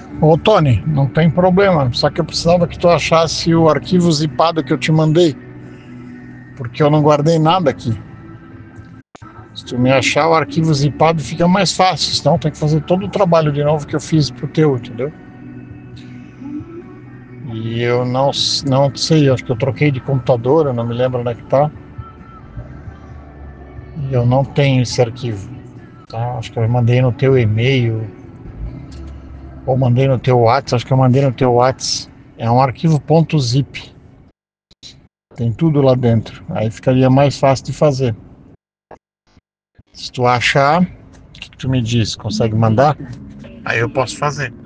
Ô Tony, não tem problema, só que eu precisava que tu achasse o arquivo zipado que eu te mandei, porque eu não guardei nada aqui. Se tu me achar o arquivo zipado fica mais fácil, senão tem que fazer todo o trabalho de novo que eu fiz pro teu, entendeu? E eu não sei, acho que eu troquei de computador, eu não me lembro onde é que tá. E eu não tenho esse arquivo, tá? Acho que eu mandei no teu e-mail, ou mandei no teu WhatsApp, acho que eu mandei no teu WhatsApp. É um arquivo .zip, tem tudo lá dentro, aí ficaria mais fácil de fazer. Se tu achar, o que tu me diz? Consegue mandar? Aí eu posso fazer.